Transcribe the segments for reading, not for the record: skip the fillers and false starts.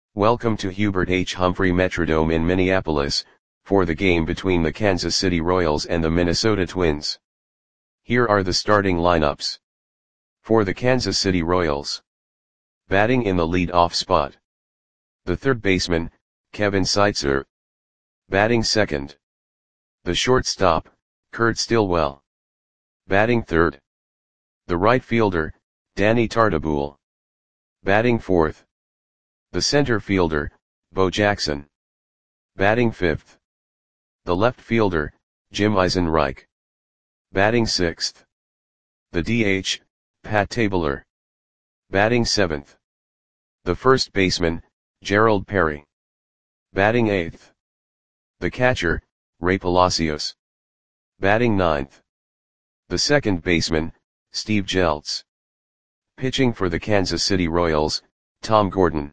Welcome to Hubert H. Humphrey Metrodome in Minneapolis, for the game between the Kansas City Royals and the Minnesota Twins. Here are the starting lineups. For the Kansas City Royals. Batting in the lead-off spot. The third baseman, Kevin Seitzer. Batting second. The shortstop, Kurt Stillwell. Batting third. The right fielder, Danny Tartabull. Batting fourth. The center fielder, Bo Jackson. Batting fifth. The left fielder, Jim Eisenreich. Batting sixth. The DH, Pat Tabler. Batting seventh. The first baseman, Gerald Perry. Batting eighth. The catcher, Ray Palacios. Batting ninth. The second baseman, Steve Jeltz. Pitching for the Kansas City Royals, Tom Gordon.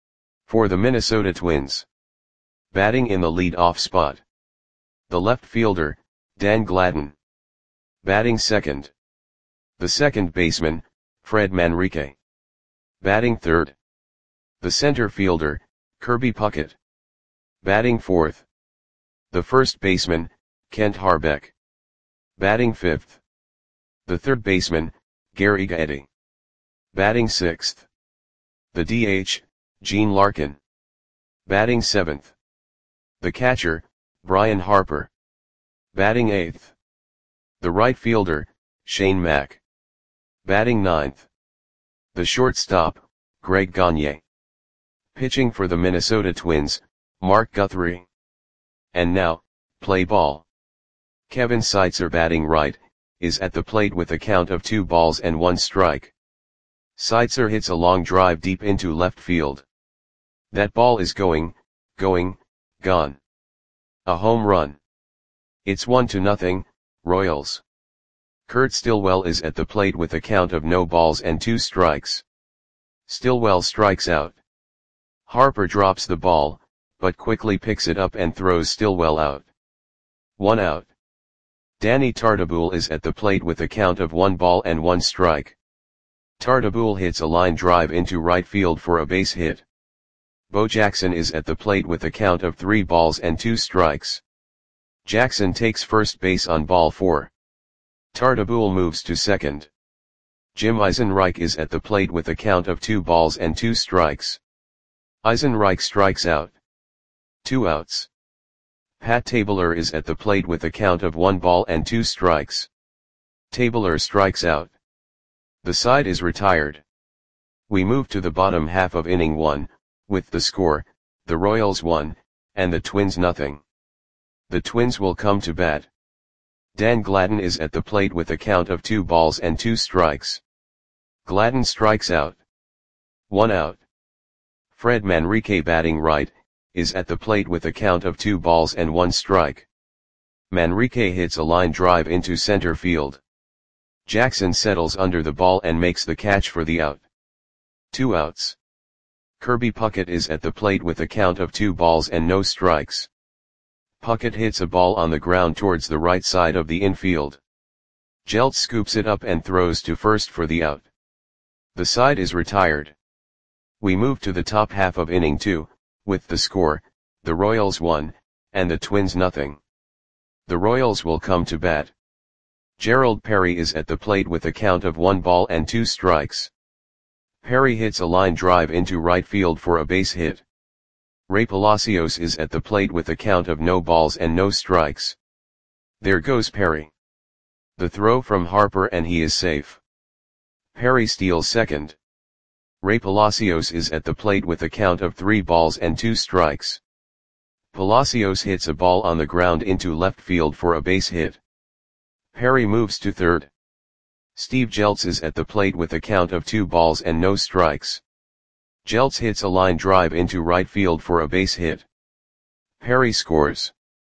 For the Minnesota Twins. Batting in the lead-off spot. The left fielder, Dan Gladden. Batting second. The second baseman, Fred Manrique. Batting third. The center fielder, Kirby Puckett. Batting fourth. The first baseman, Kent Harbeck. Batting fifth. The third baseman, Gary Getty. Batting sixth. The DH, Gene Larkin. Batting seventh. The catcher, Brian Harper. Batting eighth. The right fielder, Shane Mack. Batting ninth. The shortstop, Greg Gagne. Pitching for the Minnesota Twins, Mark Guthrie. And now, play ball. Kevin Seitzer batting right, is at the plate with a count of 2-1 strike. Seitzer hits a long drive deep into left field. That ball is gone. A home run. It's 1-0, Royals. Kurt Stillwell is at the plate with a count of 0-2 strikes. Stillwell strikes out. Harper drops the ball, but quickly picks it up and throws Stillwell out. 1 out. Danny Tartabull is at the plate with a count of 1-1 strike. Tartabull hits a line drive into right field for a base hit. Bo Jackson is at the plate with a count of 3-2 strikes. Jackson takes first base on ball 4. Tartabull moves to second. Jim Eisenreich is at the plate with a count of 2-2 strikes. Eisenreich strikes out. 2 outs. Pat Tabler is at the plate with a count of 1-2 strikes. Tabler strikes out. The side is retired. We move to the bottom half of inning 1, with the score, the Royals 1, and the Twins 0. The Twins will come to bat. Dan Gladden is at the plate with a count of 2-2 strikes. Gladden strikes out. 1 out. Fred Manrique batting right, is at the plate with a count of 2-1 strike. Manrique hits a line drive into center field. Jackson settles under the ball and makes the catch for the out. 2 outs. Kirby Puckett is at the plate with a count of 2 strikes. Puckett hits a ball on the ground towards the right side of the infield. Jeltz scoops it up and throws to first for the out. The side is retired. We move to the top half of inning 2, with the score, the Royals 1, and the Twins 0. The Royals will come to bat. Gerald Perry is at the plate with a count of 1-2 strikes. Perry hits a line drive into right field for a base hit. Ray Palacios is at the plate with a count of 0 strikes. There goes Perry. The throw from Harper and he is safe. Perry steals second. Ray Palacios is at the plate with a count of 3-2 strikes. Palacios hits a ball on the ground into left field for a base hit. Perry moves to third. Steve Jeltz is at the plate with a count of 2 strikes. Jeltz hits a line drive into right field for a base hit. Perry scores.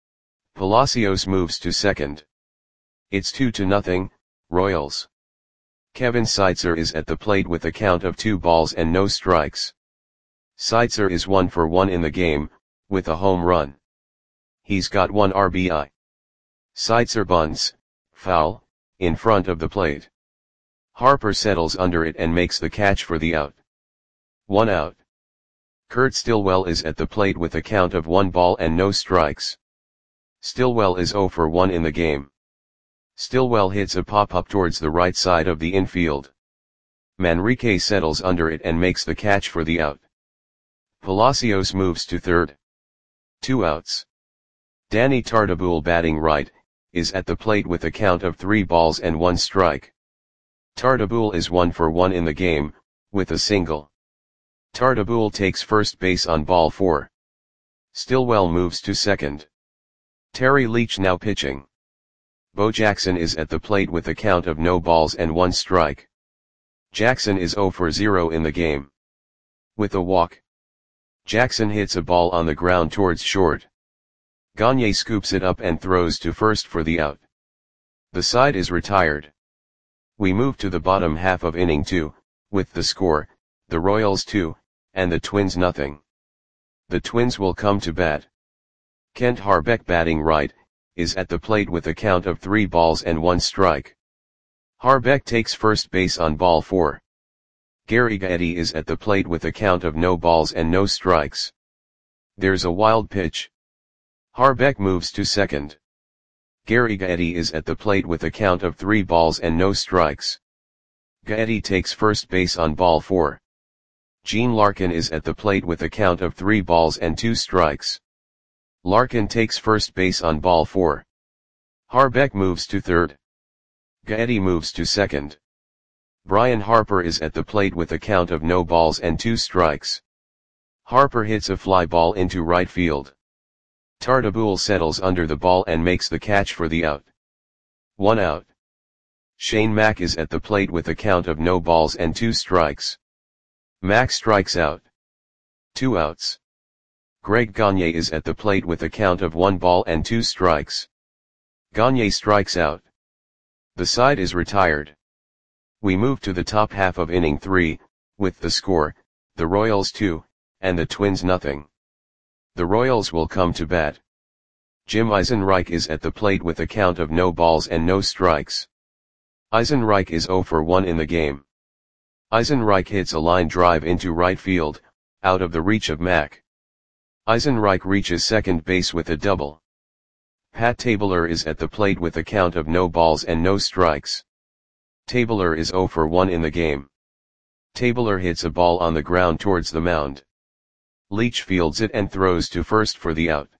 Palacios moves to second. It's 2-0, Royals. Kevin Seitzer is at the plate with a count of 2 strikes. Seitzer is 1 for 1 in the game, with a home run. He's got 1 RBI. Seitzer bunts, foul, in front of the plate. Harper settles under it and makes the catch for the out. 1 out. Kurt Stillwell is at the plate with a count of 1 ball and no strikes. Stillwell is 0 for 1 in the game. Stillwell hits a pop-up towards the right side of the infield. Manrique settles under it and makes the catch for the out. Palacios moves to third. 2 outs. Danny Tartabull, batting right, is at the plate with a count of 3 balls and 1 strike. Tartabull is 1 for 1 in the game, with a single. Tartabull takes first base on ball 4. Stillwell moves to second. Terry Leach now pitching. Bo Jackson is at the plate with a count of no balls and 1 strike. Jackson is 0 for 0 in the game. With a walk, Jackson hits a ball on the ground towards short. Gagne scoops it up and throws to first for the out. The side is retired. We move to the bottom half of inning 2, with the score, the Royals 2, and the Twins nothing. The Twins will come to bat. Kent Harbeck, batting right, is at the plate with a count of 3 balls and 1 strike. Harbeck takes first base on ball 4. Gary Gaetti is at the plate with a count of no balls and no strikes. There's a wild pitch. Harbeck moves to second. Gary Gaetti is at the plate with a count of 3 balls and no strikes. Gaetti takes first base on ball 4. Gene Larkin is at the plate with a count of 3 balls and 2 strikes. Larkin takes first base on ball 4. Harbeck moves to third. Gaetti moves to second. Brian Harper is at the plate with a count of no balls and 2 strikes. Harper hits a fly ball into right field. Tartabull settles under the ball and makes the catch for the out. 1 out. Shane Mack is at the plate with a count of no balls and 2 strikes. Mack strikes out. 2 outs. Greg Gagne is at the plate with a count of 1 ball and 2 strikes. Gagne strikes out. The side is retired. We move to the top half of inning 3, with the score, the Royals 2, and the Twins nothing. The Royals will come to bat. Jim Eisenreich is at the plate with a count of no balls and no strikes. Eisenreich is 0 for 1 in the game. Eisenreich hits a line drive into right field, out of the reach of Mack. Eisenreich reaches second base with a double. Pat Tabler is at the plate with a count of no balls and no strikes. Tabler is 0 for 1 in the game. Tabler hits a ball on the ground towards the mound. Leach fields it and throws to first for the out.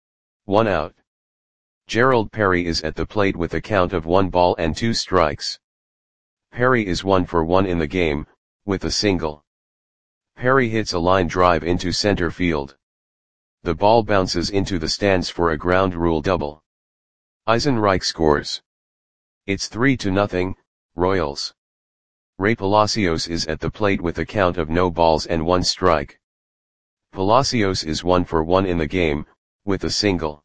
1 out. Gerald Perry is at the plate with a count of 1 ball and 2 strikes. Perry is 1 for 1 in the game, with a single. Perry hits a line drive into center field. The ball bounces into the stands for a ground rule double. Eisenreich scores. It's 3-0, Royals. Ray Palacios is at the plate with a count of no balls and 1 strike. Palacios is 1 for 1 in the game, with a single.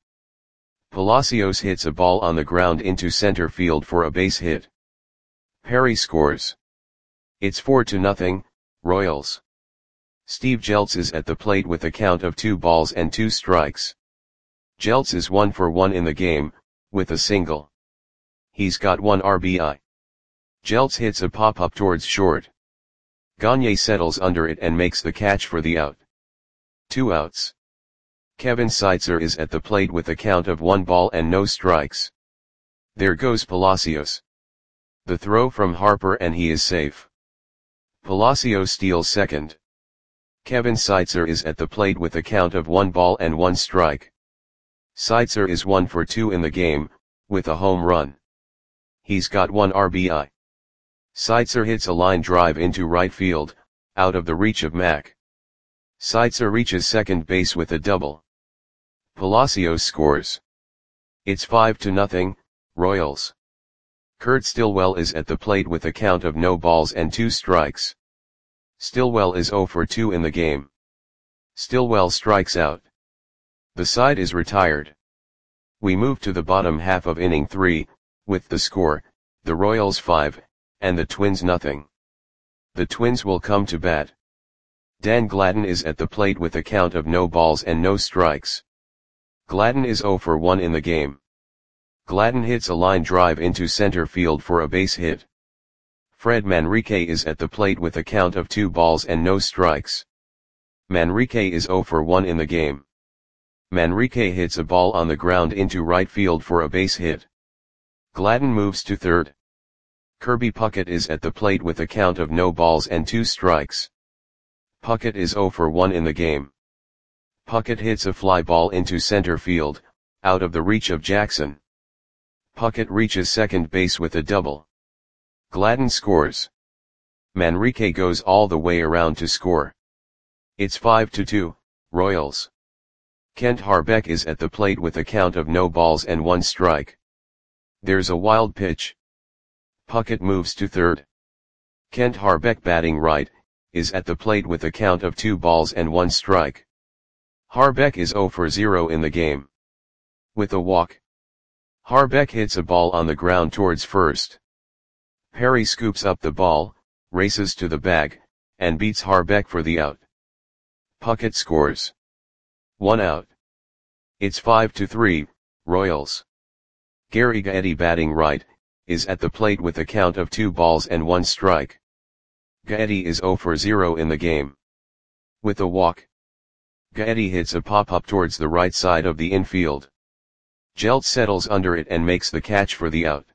Palacios hits a ball on the ground into center field for a base hit. Perry scores. It's 4-0, Royals. Steve Jeltz is at the plate with a count of 2 balls and 2 strikes. Jeltz is 1 for 1 in the game, with a single. He's got 1 RBI. Jeltz hits a pop-up towards short. Gagne settles under it and makes the catch for the out. 2 outs. Kevin Seitzer is at the plate with a count of 1 ball and no strikes. There goes Palacios. The throw from Harper and he is safe. Palacios steals second. Kevin Seitzer is at the plate with a count of 1 ball and 1 strike. Seitzer is 1 for 2 in the game, with a home run. He's got 1 RBI. Seitzer hits a line drive into right field, out of the reach of Mack. Seitzer reaches second base with a double. Palacios scores. It's 5-0, Royals. Kurt Stillwell is at the plate with a count of no balls and 2 strikes. Stillwell is 0 for 2 in the game. Stillwell strikes out. The side is retired. We move to the bottom half of inning 3, with the score, the Royals 5, and the Twins nothing. The Twins will come to bat. Dan Gladden is at the plate with a count of no balls and no strikes. Gladden is 0 for 1 in the game. Gladden hits a line drive into center field for a base hit. Fred Manrique is at the plate with a count of 2 balls and no strikes. Manrique is 0 for 1 in the game. Manrique hits a ball on the ground into right field for a base hit. Gladden moves to third. Kirby Puckett is at the plate with a count of no balls and 2 strikes. Puckett is 0 for 1 in the game. Puckett hits a fly ball into center field, out of the reach of Jackson. Puckett reaches second base with a double. Gladden scores. Manrique goes all the way around to score. It's 5-2, Royals. Kent Harbeck is at the plate with a count of no balls and 1 strike. There's a wild pitch. Puckett moves to third. Kent Harbeck, batting right, is at the plate with a count of 2 balls and 1 strike. Harbeck is 0 for 0 in the game. With a walk. Harbeck hits a ball on the ground towards first. Perry scoops up the ball, races to the bag, and beats Harbeck for the out. Puckett scores. 1 out. It's 5-3, Royals. Gary Gaetti, batting right, is at the plate with a count of 2 balls and 1 strike. Gaetti is 0 for 0 in the game. With a walk. Gaetti hits a pop-up towards the right side of the infield. Gelt settles under it and makes the catch for the out.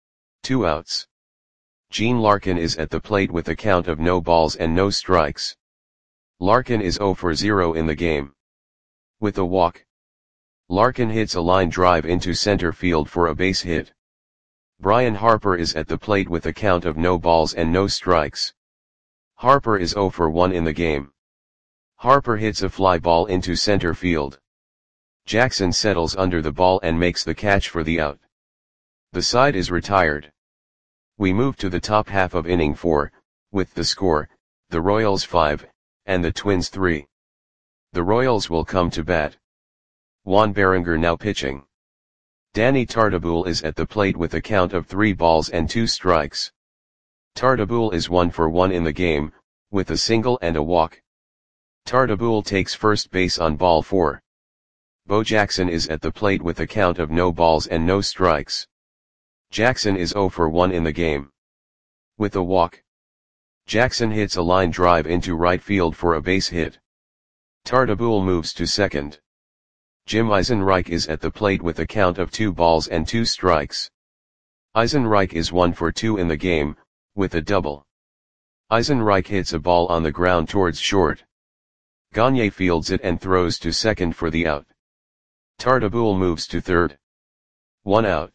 2 outs. Gene Larkin is at the plate with a count of no balls and no strikes. Larkin is 0 for 0 in the game. With a walk. Larkin hits a line drive into center field for a base hit. Brian Harper is at the plate with a count of no balls and no strikes. Harper is 0 for 1 in the game. Harper hits a fly ball into center field. Jackson settles under the ball and makes the catch for the out. The side is retired. We move to the top half of inning 4, with the score, the Royals 5, and the Twins 3. The Royals will come to bat. Juan Berenger now pitching. Danny Tartabull is at the plate with a count of 3 balls and 2 strikes. Tartabull is 1 for 1 in the game, with a single and a walk. Tartabull takes first base on ball 4. Bo Jackson is at the plate with a count of no balls and no strikes. Jackson is 0 for 1 in the game. With a walk. Jackson hits a line drive into right field for a base hit. Tartabull moves to second. Jim Eisenreich is at the plate with a count of 2 balls and 2 strikes. Eisenreich is 1 for 2 in the game, with a double. Eisenreich hits a ball on the ground towards short. Gagne fields it and throws to second for the out. Tartabull moves to third. 1 out.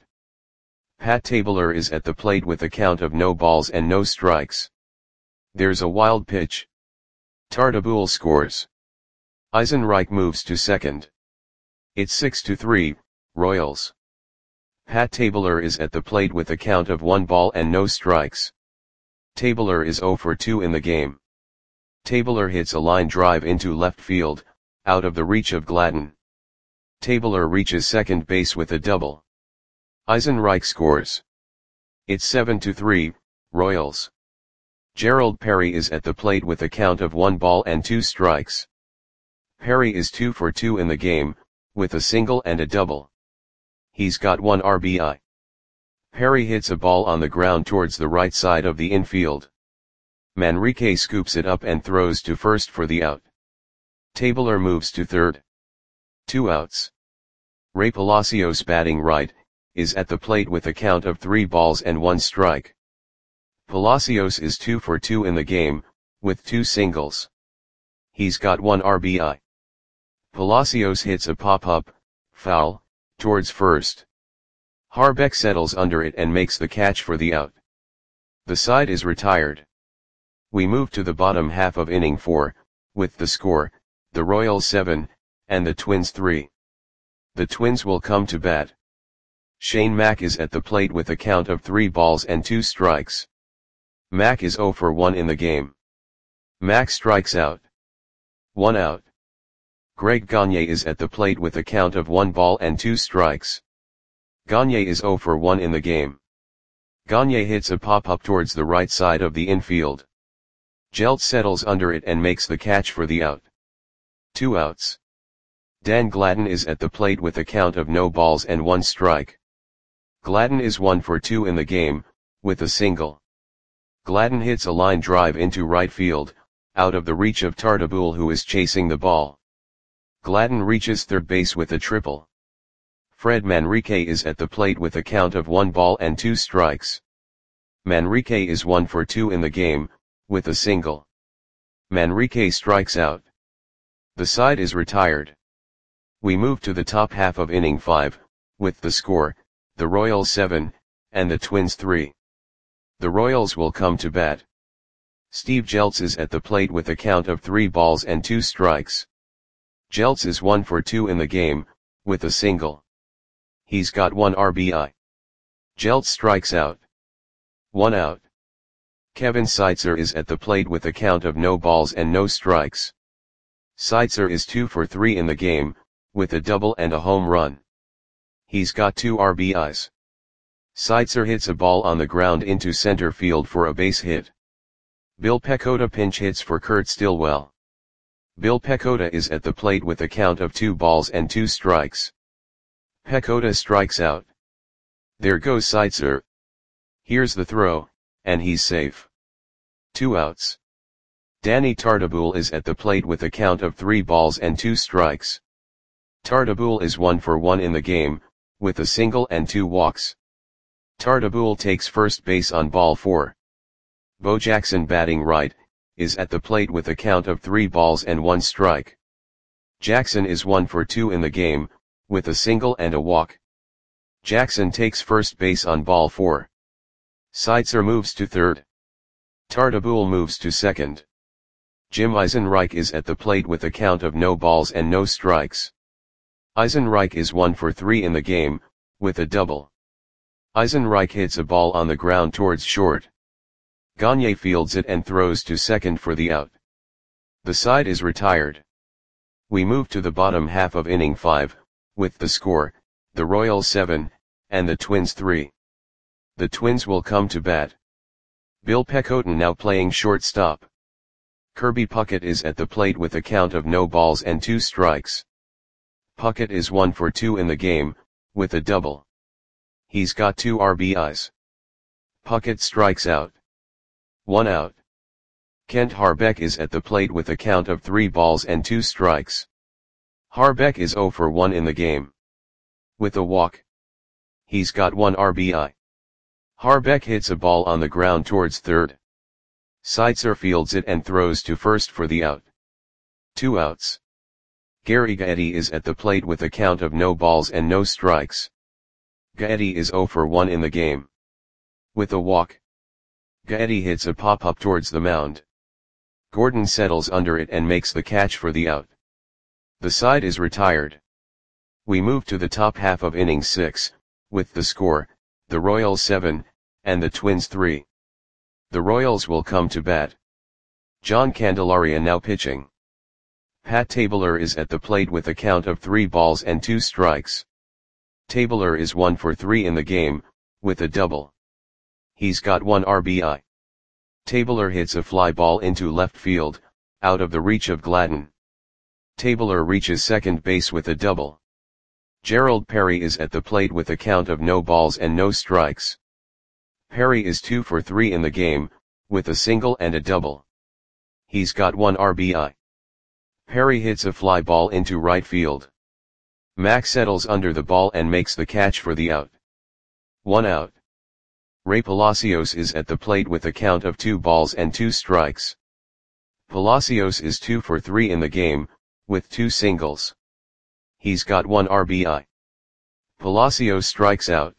Pat Tabler is at the plate with a count of no balls and no strikes. There's a wild pitch. Tartabull scores. Eisenreich moves to second. It's 6-3, Royals. Pat Tabler is at the plate with a count of 1 ball and no strikes. Tabler is 0 for 2 in the game. Tabler hits a line drive into left field, out of the reach of Gladden. Tabler reaches second base with a double. Eisenreich scores. It's 7-3, Royals. Gerald Perry is at the plate with a count of 1 ball and 2 strikes. Perry is 2 for 2 in the game, with a single and a double. He's got 1 RBI. Perry hits a ball on the ground towards the right side of the infield. Manrique scoops it up and throws to first for the out. Tabler moves to third. 2 outs. Ray Palacios, batting right, is at the plate with a count of 3 balls and 1 strike. Palacios is 2 for 2 in the game, with 2 singles. He's got 1 RBI. Palacios hits a pop-up, foul, towards first. Harbeck settles under it and makes the catch for the out. The side is retired. We move to the bottom half of inning 4, with the score, the Royals 7, and the Twins 3. The Twins will come to bat. Shane Mack is at the plate with a count of 3 balls and 2 strikes. Mack is 0 for 1 in the game. Mack strikes out. 1 out. Greg Gagne is at the plate with a count of 1 ball and 2 strikes. Gagne is 0 for 1 in the game. Gagne hits a pop-up towards the right side of the infield. Gelt settles under it and makes the catch for the out. 2 outs. Dan Gladden is at the plate with a count of no balls and 1 strike. Gladden is 1 for 2 in the game, with a single. Gladden hits a line drive into right field, out of the reach of Tartabull, who is chasing the ball. Gladden reaches third base with a triple. Fred Manrique is at the plate with a count of 1 ball and 2 strikes. Manrique is 1 for 2 in the game, with a single. Manrique strikes out. The side is retired. We move to the top half of inning 5, with the score, the Royals 7, and the Twins 3. The Royals will come to bat. Steve Jeltz is at the plate with a count of 3 balls and 2 strikes. Jeltz is 1 for 2 in the game, with a single. He's got 1 RBI. Jeltz strikes out. 1 out. Kevin Seitzer is at the plate with a count of no balls and no strikes. Seitzer is 2 for 3 in the game, with a double and a home run. He's got 2 RBIs. Seitzer hits a ball on the ground into center field for a base hit. Bill Pecota pinch hits for Kurt Stillwell. Bill Pecota is at the plate with a count of 2 balls and 2 strikes. Pecota strikes out. There goes Seitzer. Here's the throw, and he's safe. 2 outs. Danny Tartabull is at the plate with a count of 3 balls and 2 strikes. Tartabull is 1 for 1 in the game, with a single and 2 walks. Tartabull takes first base on ball 4. Bo Jackson, batting right, is at the plate with a count of 3 balls and 1 strike. Jackson is 1 for 2 in the game, with a single and a walk. Jackson takes first base on ball 4. Seitzer moves to third. Tartabull moves to second. Jim Eisenreich is at the plate with a count of no balls and no strikes. Eisenreich is 1 for 3 in the game, with a double. Eisenreich hits a ball on the ground towards short. Gagne fields it and throws to second for the out. The side is retired. We move to the bottom half of inning 5, with the score, the Royals 7, and the Twins 3. The Twins will come to bat. Bill Pecota now playing shortstop. Kirby Puckett is at the plate with a count of no balls and 2 strikes. Puckett is 1 for 2 in the game, with a double. He's got 2 RBIs. Puckett strikes out. 1 out. Kent Harbeck is at the plate with a count of 3 balls and 2 strikes. Harbeck is 0 for 1 in the game. With a walk. He's got 1 RBI. Harbeck hits a ball on the ground towards third. Seitzer fields it and throws to first for the out. 2 outs. Gary Gaetti is at the plate with a count of no balls and no strikes. Gaetti is 0 for 1 in the game. With a walk. Gaetti hits a pop-up towards the mound. Gordon settles under it and makes the catch for the out. The side is retired. We move to the top half of inning 6, with the score, the Royals 7, and the Twins 3. The Royals will come to bat. John Candelaria now pitching. Pat Tabler is at the plate with a count of 3 balls and 2 strikes. Tabler is 1 for 3 in the game, with a double. He's got 1 RBI. Tabler hits a fly ball into left field, out of the reach of Gladden. Tabler reaches second base with a double. Gerald Perry is at the plate with a count of no balls and no strikes. Perry is 2 for 3 in the game, with a single and a double. He's got 1 RBI. Perry hits a fly ball into right field. Mack settles under the ball and makes the catch for the out. 1 out. Ray Palacios is at the plate with a count of 2 balls and 2 strikes. Palacios is 2 for 3 in the game, with 2 singles. He's got 1 RBI. Palacios strikes out.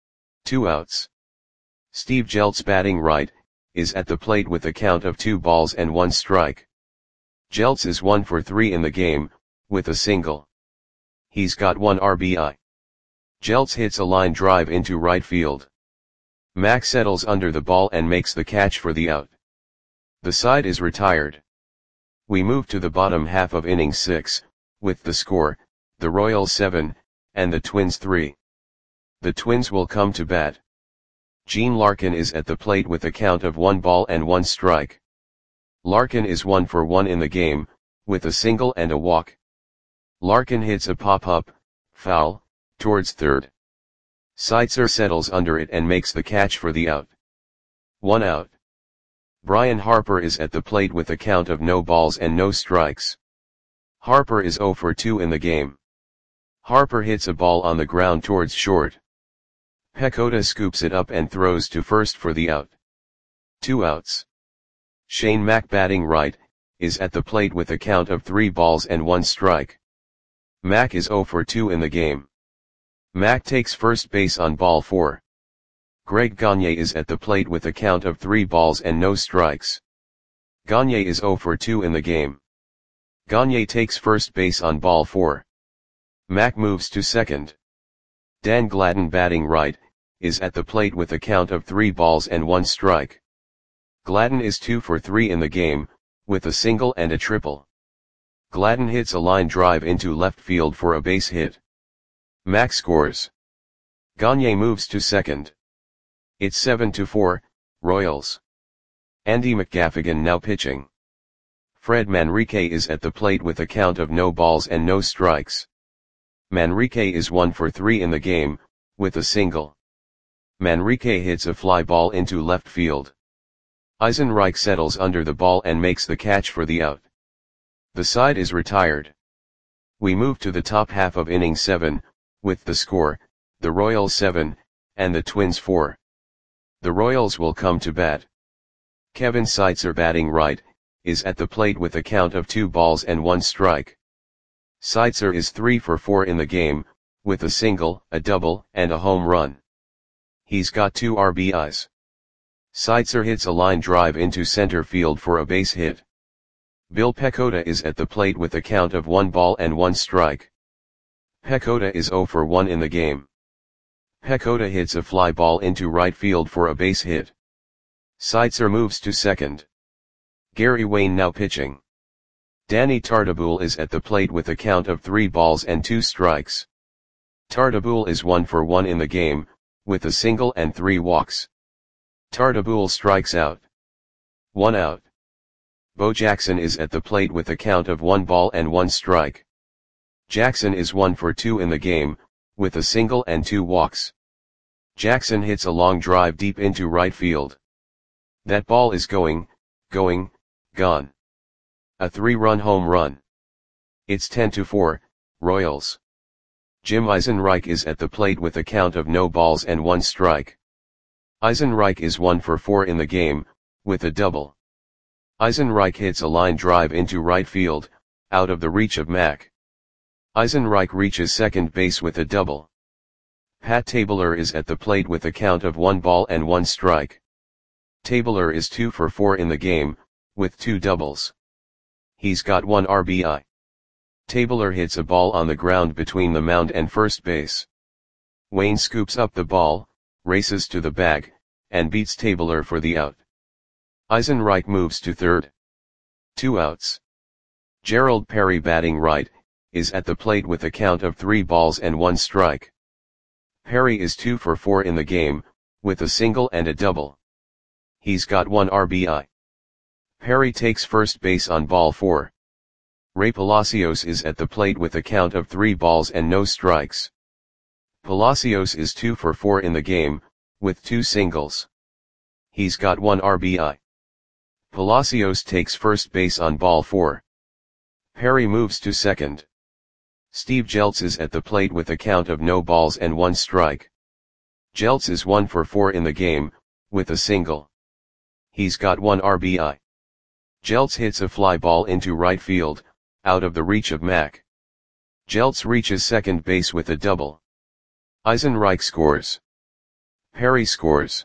2 outs. Steve Jeltz, batting right, is at the plate with a count of 2 balls and 1 strike. Jeltz is 1 for 3 in the game, with a single. He's got 1 RBI. Jeltz hits a line drive into right field. Mack settles under the ball and makes the catch for the out. The side is retired. We move to the bottom half of inning 6, with the score, the Royals 7, and the Twins 3. The Twins will come to bat. Gene Larkin is at the plate with a count of 1 ball and 1 strike. Larkin is 1 for 1 in the game, with a single and a walk. Larkin hits a pop-up, foul, towards third. Seitzer settles under it and makes the catch for the out. 1 out. Brian Harper is at the plate with a count of no balls and no strikes. Harper is 0 for 2 in the game. Harper hits a ball on the ground towards short. Pecota scoops it up and throws to first for the out. 2 outs. Shane Mack, batting right, is at the plate with a count of 3 balls and 1 strike. Mack is 0 for 2 in the game. Mack takes first base on ball 4. Greg Gagne is at the plate with a count of 3 balls and no strikes. Gagne is 0 for 2 in the game. Gagne takes first base on ball 4. Mack moves to second. Dan Gladden, batting right, is at the plate with a count of 3 balls and 1 strike. Gladden is 2 for 3 in the game, with a single and a triple. Gladden hits a line drive into left field for a base hit. Mack scores. Gagne moves to second. It's 7-4, Royals. Andy McGaffigan now pitching. Fred Manrique is at the plate with a count of no balls and no strikes. Manrique is 1 for 3 in the game, with a single. Manrique hits a fly ball into left field. Eisenreich settles under the ball and makes the catch for the out. The side is retired. We move to the top half of inning 7, with the score, the Royals 7, and the Twins 4. The Royals will come to bat. Kevin Seitzer, batting right, is at the plate with a count of 2 balls and 1 strike. Seitzer is 3 for 4 in the game, with a single, a double, and a home run. He's got 2 RBIs. Seitzer hits a line drive into center field for a base hit. Bill Pecota is at the plate with a count of 1 ball and 1 strike. Pecota is 0 for 1 in the game. Pecota hits a fly ball into right field for a base hit. Seitzer moves to second. Gary Wayne now pitching. Danny Tartabull is at the plate with a count of 3 balls and 2 strikes. Tartabull is 1 for 1 in the game, with a single and 3 walks. Tartabull strikes out. 1 out. Bo Jackson is at the plate with a count of 1 ball and 1 strike. Jackson is 1 for 2 in the game, with a single and 2 walks. Jackson hits a long drive deep into right field. That ball is gone. A 3-run home run. It's 10-4, Royals. Jim Eisenreich is at the plate with a count of no balls and 1 strike. Eisenreich is 1 for 4 in the game, with a double. Eisenreich hits a line drive into right field, out of the reach of Mack. Eisenreich reaches second base with a double. Pat Tabler is at the plate with a count of 1 ball and 1 strike. Tabler is 2 for 4 in the game, with 2 doubles. He's got 1 RBI. Tabler hits a ball on the ground between the mound and first base. Wayne scoops up the ball, races to the bag, and beats Tabler for the out. Eisenreich moves to third. 2 outs. Gerald Perry, batting right, is at the plate with a count of 3 balls and 1 strike. Perry is 2 for 4 in the game, with a single and a double. He's got 1 RBI. Perry takes first base on ball 4. Ray Palacios is at the plate with a count of 3 balls and no strikes. Palacios is 2 for 4 in the game, with 2 singles. He's got 1 RBI. Palacios takes first base on ball 4. Perry moves to second. Steve Jeltz is at the plate with a count of no balls and 1 strike. Jeltz is 1 for 4 in the game, with a single. He's got 1 RBI. Jeltz hits a fly ball into right field, out of the reach of Mack. Jeltz reaches second base with a double. Eisenreich scores. Perry scores.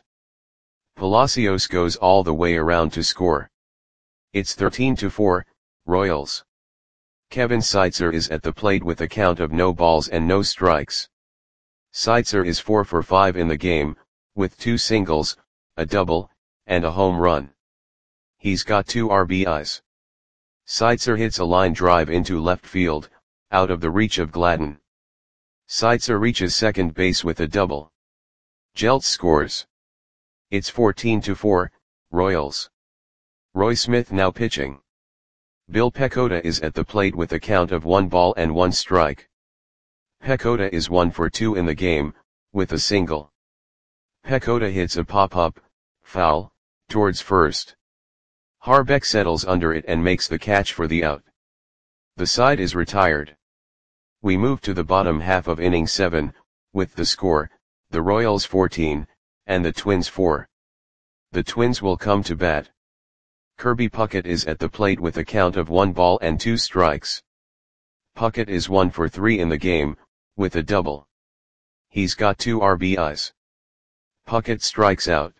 Palacios goes all the way around to score. It's 13-4, Royals. Kevin Seitzer is at the plate with a count of no balls and no strikes. Seitzer is 4 for 5 in the game, with 2 singles, a double, and a home run. He's got 2 RBIs. Seitzer hits a line drive into left field, out of the reach of Gladden. Seitzer reaches second base with a double. Jeltz scores. It's 14-4, Royals. Roy Smith now pitching. Bill Pecota is at the plate with a count of 1 ball and 1 strike. Pecota is 1 for 2 in the game, with a single. Pecota hits a pop-up, foul, towards first. Harbeck settles under it and makes the catch for the out. The side is retired. We move to the bottom half of inning 7, with the score, the Royals 14, and the Twins 4. The Twins will come to bat. Kirby Puckett is at the plate with a count of 1 ball and 2 strikes. Puckett is 1 for 3 in the game, with a double. He's got 2 RBIs. Puckett strikes out.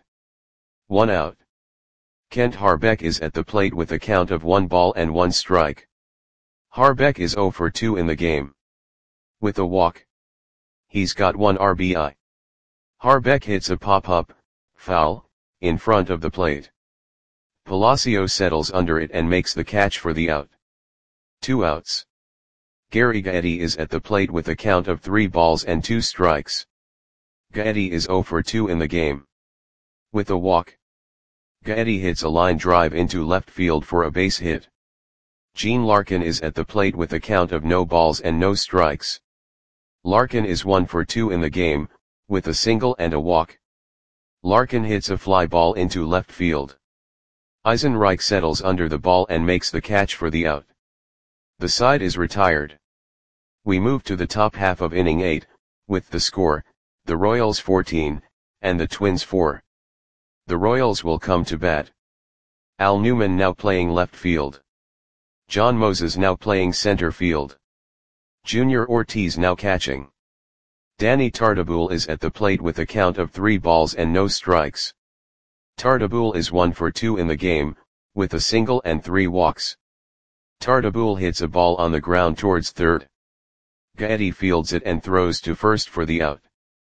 1 out. Kent Harbeck is at the plate with a count of 1 ball and 1 strike. Harbeck is 0 for 2 in the game. With a walk. He's got 1 RBI. Harbeck hits a pop-up, foul, in front of the plate. Palacios settles under it and makes the catch for the out. 2 outs. Gary Gaetti is at the plate with a count of 3 balls and 2 strikes. Gaetti is 0 for 2 in the game. With a walk. Gaetti hits a line drive into left field for a base hit. Gene Larkin is at the plate with a count of no balls and no strikes. Larkin is 1 for 2 in the game, with a single and a walk. Larkin hits a fly ball into left field. Eisenreich settles under the ball and makes the catch for the out. The side is retired. We move to the top half of inning 8, with the score, the Royals 14, and the Twins 4. The Royals will come to bat. Al Newman now playing left field. John Moses now playing center field. Junior Ortiz now catching. Danny Tartabull is at the plate with a count of 3 balls and no strikes. Tartabull is 1 for 2 in the game, with a single and 3 walks. Tartabull hits a ball on the ground towards third. Gaetti fields it and throws to first for the out.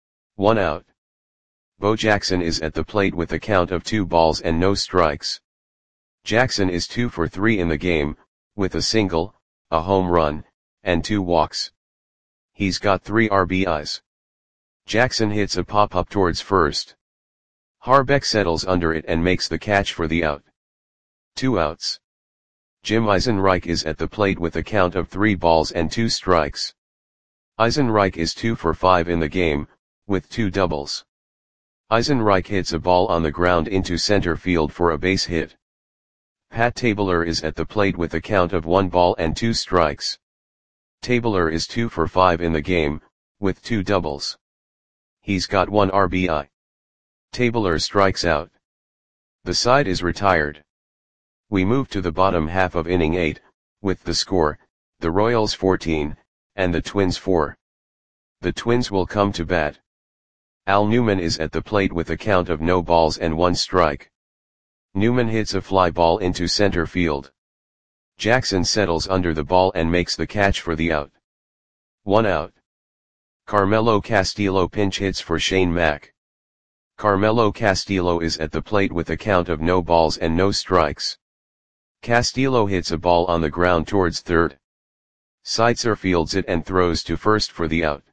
1 out. Bo Jackson is at the plate with a count of 2 balls and no strikes. Jackson is 2 for 3 in the game, with a single, a home run, and 2 walks. He's got 3 RBIs. Jackson hits a pop-up towards first. Harbeck settles under it and makes the catch for the out. 2 outs. Jim Eisenreich is at the plate with a count of 3 balls and 2 strikes. Eisenreich is 2 for 5 in the game, with 2 doubles. Eisenreich hits a ball on the ground into center field for a base hit. Pat Tabler is at the plate with a count of 1 ball and 2 strikes. Tabler is 2 for 5 in the game, with 2 doubles. He's got 1 RBI. Tabler strikes out. The side is retired. We move to the bottom half of inning 8, with the score, the Royals 14, and the Twins 4. The Twins will come to bat. Al Newman is at the plate with a count of no balls and 1 strike. Newman hits a fly ball into center field. Jackson settles under the ball and makes the catch for the out. 1 out. Carmelo Castillo pinch hits for Shane Mack. Carmelo Castillo is at the plate with a count of no balls and no strikes. Castillo hits a ball on the ground towards third. Seitzer fields it and throws to first for the out.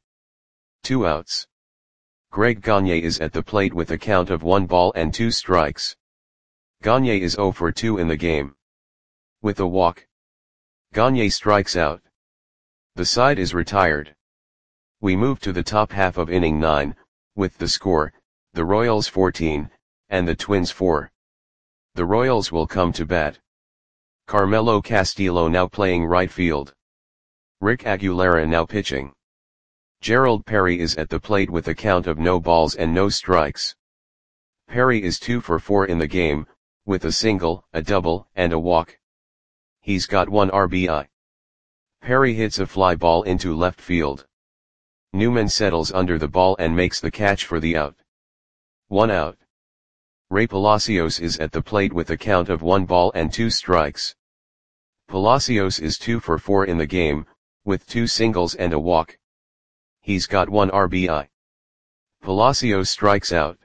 2 outs. Greg Gagne is at the plate with a count of 1 ball and 2 strikes. Gagne is 0 for 2 in the game. With a walk. Gagne strikes out. The side is retired. We move to the top half of inning 9, with the score, the Royals 14, and the Twins 4. The Royals will come to bat. Carmelo Castillo now playing right field. Rick Aguilera now pitching. Gerald Perry is at the plate with a count of no balls and no strikes. Perry is 2 for 4 in the game, with a single, a double, and a walk. He's got 1 RBI. Perry hits a fly ball into left field. Newman settles under the ball and makes the catch for the out. 1 out. Ray Palacios is at the plate with a count of 1 ball and 2 strikes. Palacios is 2 for 4 in the game, with 2 singles and a walk. He's got 1 RBI. Palacios strikes out.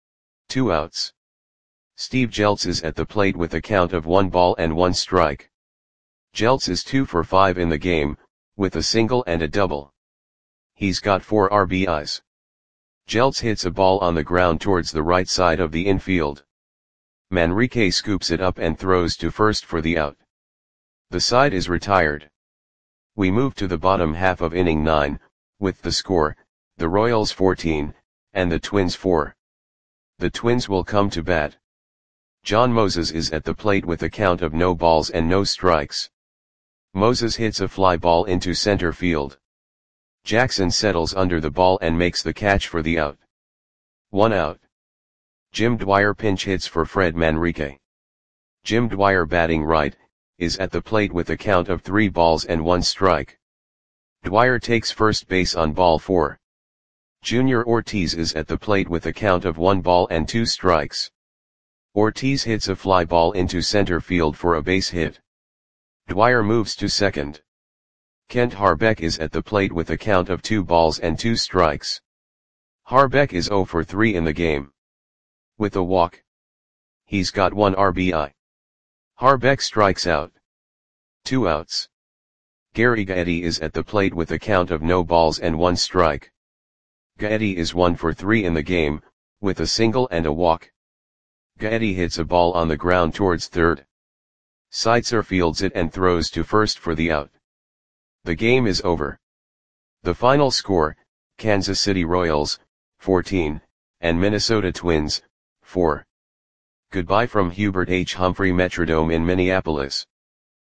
2 outs. Steve Jeltz is at the plate with a count of 1 ball and 1 strike. Jeltz is 2 for 5 in the game, with a single and a double. He's got 4 RBIs. Jeltz hits a ball on the ground towards the right side of the infield. Manrique scoops it up and throws to first for the out. The side is retired. We move to the bottom half of inning 9, with the score, the Royals 14, and the Twins 4. The Twins will come to bat. John Moses is at the plate with a count of no balls and no strikes. Moses hits a fly ball into center field. Jackson settles under the ball and makes the catch for the out. 1 out. Jim Dwyer pinch hits for Fred Manrique. Jim Dwyer, batting right, is at the plate with a count of 3 balls and 1 strike. Dwyer takes first base on ball 4. Junior Ortiz is at the plate with a count of 1 ball and 2 strikes. Ortiz hits a fly ball into center field for a base hit. Dwyer moves to second. Kent Harbeck is at the plate with a count of 2 balls and 2 strikes. Harbeck is 0 for 3 in the game. With a walk, he's got 1 RBI. Harbeck strikes out. 2 outs. Gary Gaetti is at the plate with a count of no balls and 1 strike. Gaetti is 1 for 3 in the game, with a single and a walk. Gaetti hits a ball on the ground towards third. Seitzer fields it and throws to first for the out. The game is over. The final score, Kansas City Royals, 14, and Minnesota Twins, 4. Goodbye from Hubert H. Humphrey Metrodome in Minneapolis.